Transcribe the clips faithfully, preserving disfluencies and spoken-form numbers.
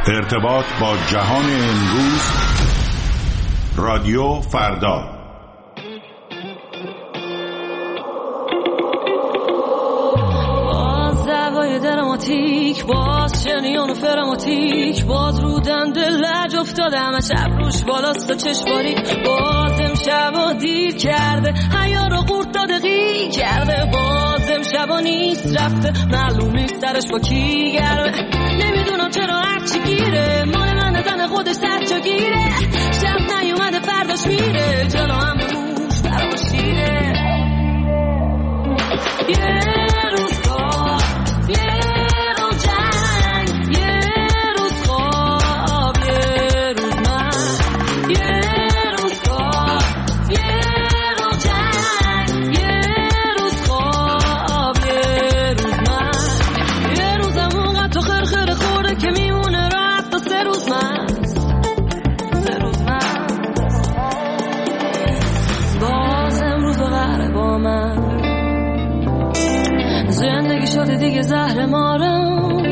ارتباط با جهان امروز، رادیو فردا. باز دوای دراماتیک، باز شنیان و فراماتیک، باز رو دنده لج افتاده همه شب روش بالاست و چشماری. باز امشب و دیر کرده حیا رو قورت داده غیر کرده. باز امشب و نیست رفته معلوم نیست درش با کی گرمه. نمیدونم چرا هرچی گیره مال من زن خودش سرچا گیره. شب نیومده فرداش میره جلو هم روش برا شیره. یه روز کار یه روز جنگ، یه روز خواب یه روز من. یه روز کار یه روز جنگ، یه روز خواب یه روز من. یه روزم اونقدر تو خرخره خورده که میمونه راحت تا سه روز من. سه روز من باز امروز قهره با من. زندگی شده دیگه زهر مارم،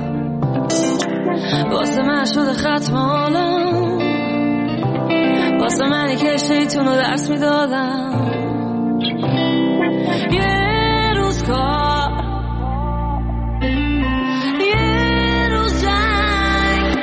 واسه من شده ختم حالم. واسه منی که شیطون رو درس میدادم. یه روز کار یه روز جنگ.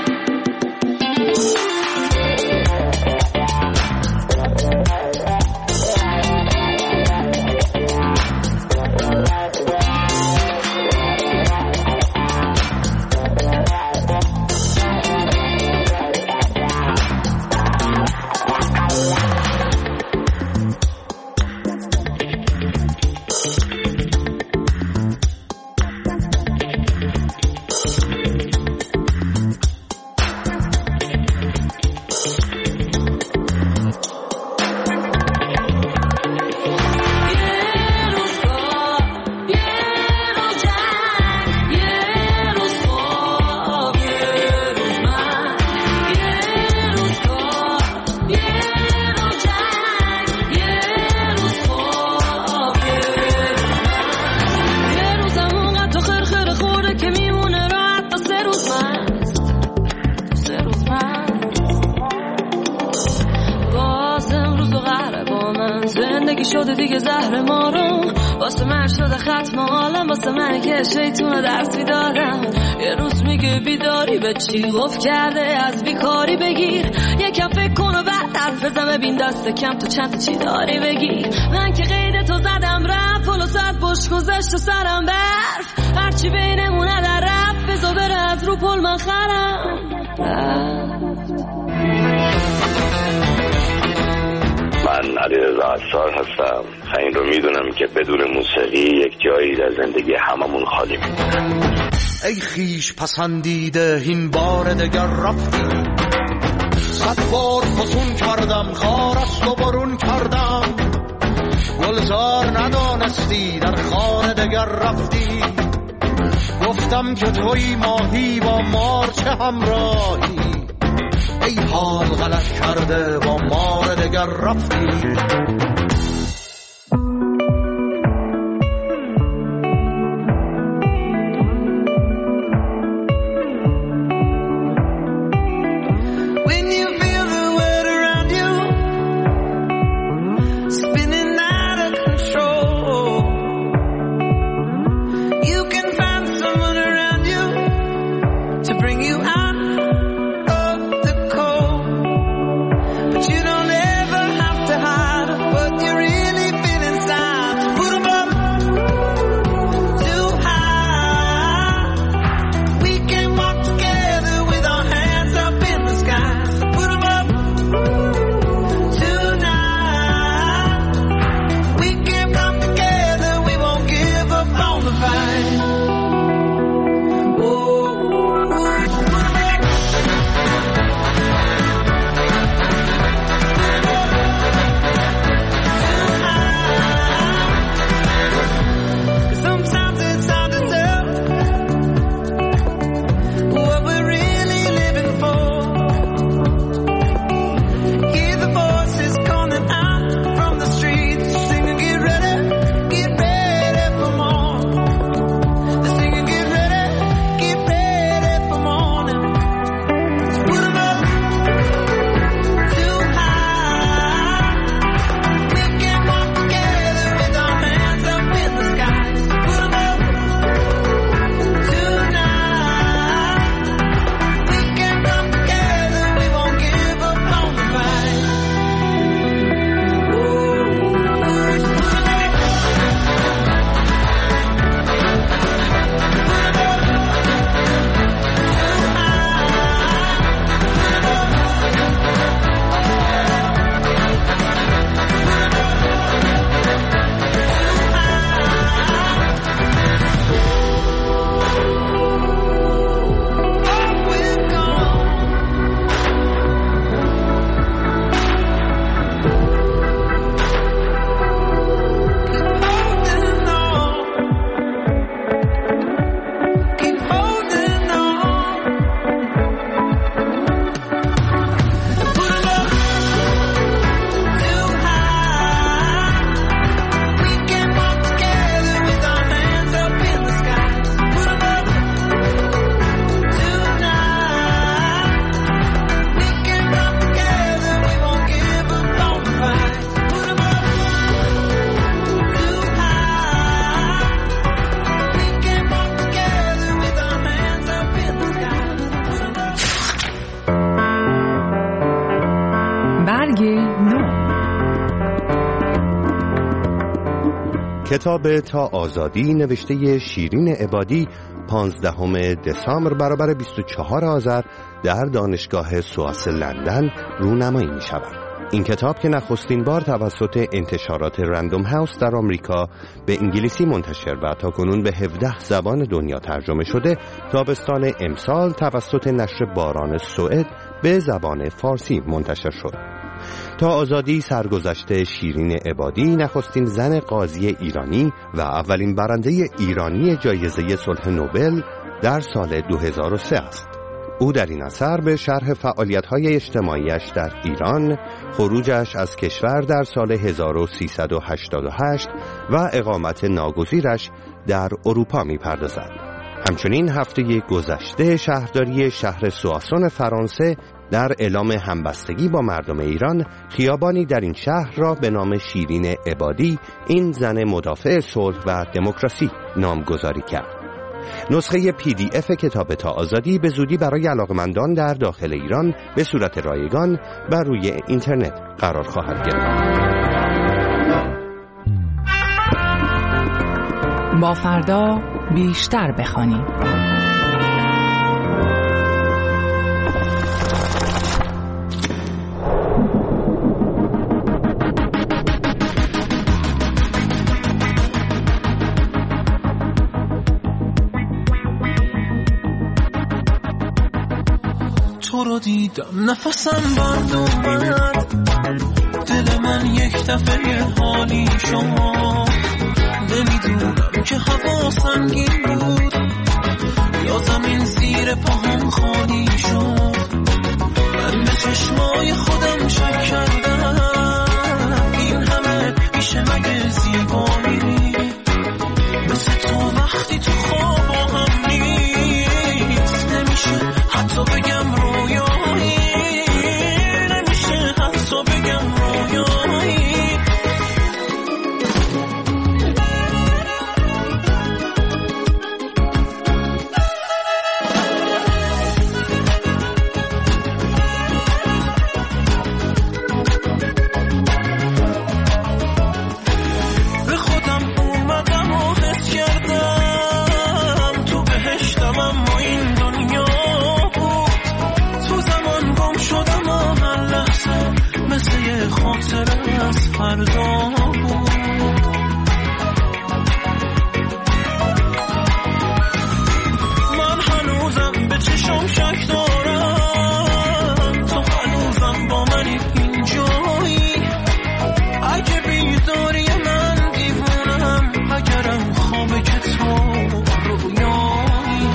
شده دیگه زهر مارم، واسه من شده ختم حالم. واسه من که شیطون رو درس میدادم. یه روز میگه بیداری به چی گفت کرده از بیکاری بگیر. یکم فکر کن و بعد حرف بزن ببین دست کم تو چند تا چی داری بگیر. من که قید تو زدم رفت پلو ساعت بش گذشت و سرم برف. هرچی بینمون در رفت بزا بره از رو پل من خرم من علیرضا عصار هستم. این رو میدونم که بدون موسیقی یک جایی در زندگی هممون خالی میمونه. ای خیش پسندیده این بار دگر رفتی، صد بار فسون کردم خارست و برون کردم. گلزار ندانستی در خانه دگر رفتی. گفتم که توی ماهی با مار چه همراهی. ای حال غلط کرده با مار دگر رفتی. کتاب تا آزادی نوشته شیرین عبادی پانزدهم دسامبر برابر بیست و چهارم آذر در دانشگاه سواس لندن رونمایی می شود. این کتاب که نخستین بار توسط انتشارات رندوم هاوس در آمریکا به انگلیسی منتشر و تاکنون به هفده زبان دنیا ترجمه شده، تابستان امسال توسط نشر باران سوئد به زبان فارسی منتشر شد. تا آزادی سرگذشت شیرین عبادی نخستین زن قاضی ایرانی و اولین برنده ایرانی جایزه صلح نوبل در سال دو هزار و سه است. او در این اثر به شرح فعالیت‌های اجتماعیش در ایران، خروجش از کشور در سال هزار و سیصد و هشتاد و هشت و اقامت ناگزیرش در اروپا می‌پردازد. همچنین هفته گذشته شهرداری شهر سواسون فرانسه در اعلام همبستگی با مردم ایران خیابانی در این شهر را به نام شیرین عبادی، این زن مدافع صلح و دموکراسی نامگذاری کرد. نسخه پی دی اف کتاب تا آزادی به زودی برای علاقمندان در داخل ایران به صورت رایگان بر روی اینترنت قرار خواهد گرفت. با فردا بیشتر بخوانیم. تو رو دیدم نفسم بند اومد، دل من یک دفعه حالی شما، نمیدونم که هوا سنگین بود یا زمین زیر پاهم خالی شد. من به چشمای خودم شک کردم این همه میشه مگه زیبایی، مثل تو وقتی تو خواب هم نیست، نمیشه حتی بگم رویایی، نمیشه حتی بگم رویایی. من هنوزم به چشم شک دارم، تو هنوزم با منی اینجایی، اگه بیداری من دیوونم، اگرم خوابه که تو رویایی.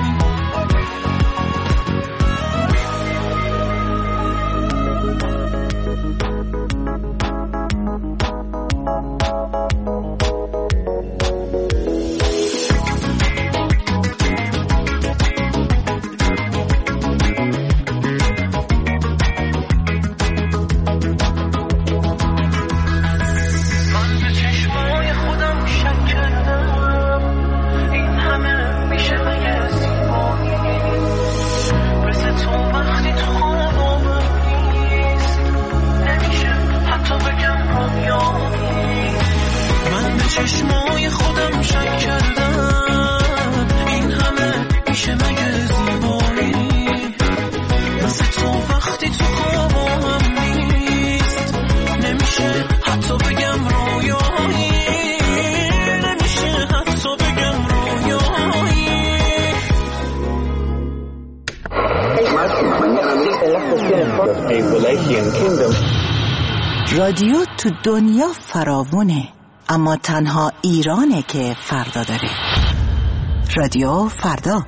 چشمای خودم شک کردم این همه میشه مگه زیبایی، مثل تو وقتی تو خوابم نیست، نمیشه حتی بگم رویایی، نمیشه حتی بگم رویایی. رادیو تو دنیا فراوونه، اما تنها ایرانه که فردا داره. رادیو فردا.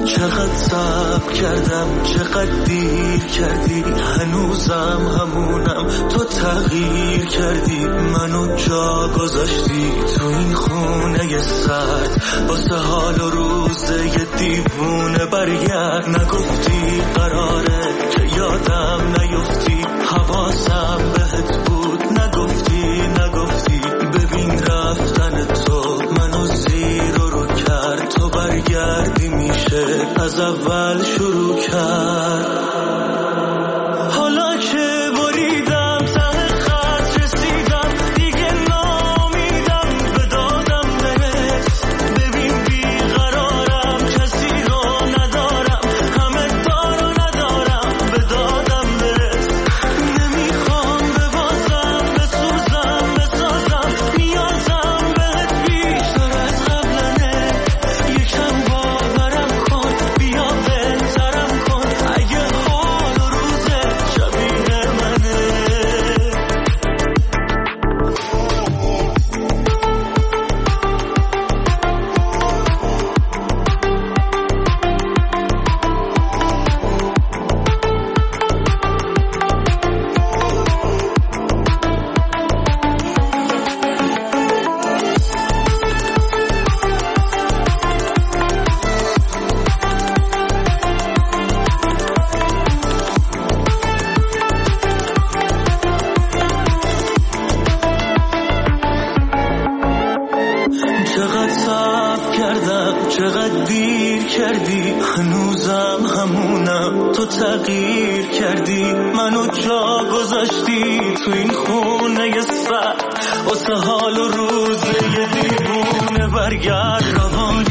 چقدر صبر کردم چقدر دیر کردی، هنوزم همونم تو تغییر کردی، منو جا گذاشتی تو این خونه سرد، واسه حال و روزه یه دیوونه برگرد. نگفتی قراره که یادم نیفتی، حواسم بهت بود نگفتی نگفتی، ببین رفتن تو منو زیر و رو کرد، تو برگردی میشه از اول شروع کرد. حالا که بریدم ته خط رسیدم، دیگه نامیدم به دادم بهت، ببین بیقرارم کسی رو ندارم، همه دارو ندارم به دادم بهت، نمیخوام ببازم بسوزم بسازم، نیازم بهت بیشتر از قبلنه، یکم باورم کن بیا بهترم کن، اگه حال و روزه شبیه منه. چقدر صبر کردم چقدر دیر کردی، هنوزم همونم تو تغییر کردی، منو جا گذاشتی تو این خونه سرد، واسه حال و روزه یه دیوونه برگرد. روانی